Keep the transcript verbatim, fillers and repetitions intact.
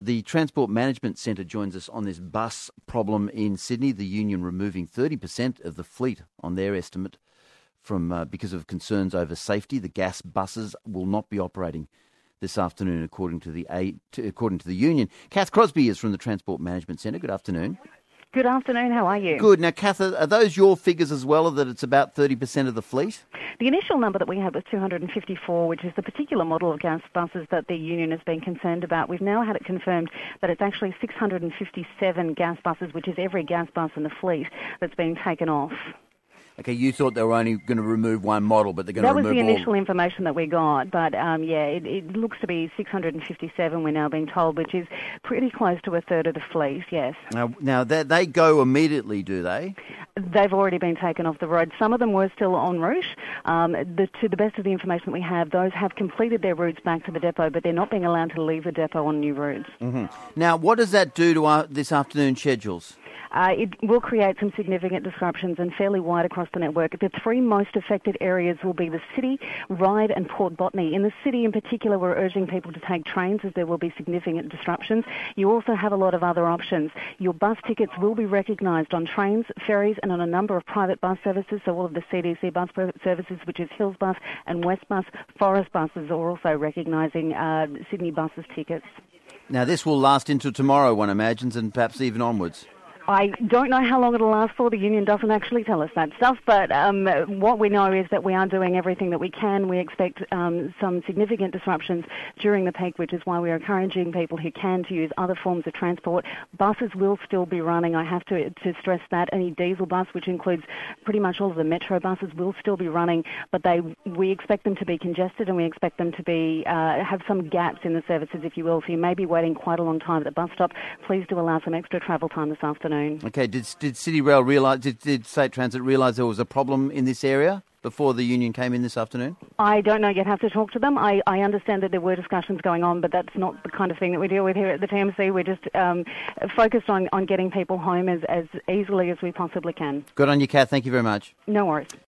The Transport Management Centre joins us on this bus problem in Sydney. The union removing thirty percent of the fleet on their estimate from uh, because of concerns over safety. The gas buses will not be operating this afternoon, according to the a, to, according to the union. Kath Crosby is from the Transport Management Centre. Good afternoon. Good afternoon. How are you? Good. Now, Kath, are those your figures as well, that it's about thirty percent of the fleet? The initial number that we had was two hundred fifty-four, which is the particular model of gas buses that the union has been concerned about. We've now had it confirmed that it's actually six hundred fifty-seven gas buses, which is every gas bus in the fleet, that's been taken off. Okay, you thought they were only going to remove one model, but they're going that to remove all. That was the initial information that we got, but um, yeah, it, it looks to be six hundred fifty-seven, we're now being told, which is pretty close to a third of the fleet, yes. Now, now they, they go immediately, do they? They've already been taken off the road. Some of them were still en route. Um, the, to the best of the information that we have, those have completed their routes back to the depot, but they're not being allowed to leave the depot on new routes. Mm-hmm. Now, what does that do to our, this afternoon's schedules? Uh, it will create some significant disruptions and fairly wide across the network. The three most affected areas will be the city, Ryde and Port Botany. In the city in particular, we're urging people to take trains as there will be significant disruptions. You also have a lot of other options. Your bus tickets will be recognised on trains, ferries and on a number of private bus services, so all of the C D C bus services, which is Hills Bus and West Bus. Forest buses are also recognising uh, Sydney buses tickets. Now, this will last into tomorrow, one imagines, and perhaps even onwards. I don't know how long it'll last for. The union doesn't actually tell us that stuff, but um, what we know is that we are doing everything that we can. We expect um, some significant disruptions during the peak, which is why we are encouraging people who can to use other forms of transport. Buses will still be running. I have to, to stress that. Any diesel bus, which includes pretty much all of the metro buses, will still be running, but they we expect them to be congested and we expect them to be uh, have some gaps in the services, if you will. So you may be waiting quite a long time at the bus stop. Please do allow some extra travel time this afternoon. Okay, did did City Rail realise, did, did State Transit realise there was a problem in this area before the union came in this afternoon? I don't know yet, have to talk to them. I, I understand that there were discussions going on, but that's not the kind of thing that we deal with here at the T M C. We're just um, focused on, on getting people home as, as easily as we possibly can. Good on you, Kath. Thank you very much. No worries.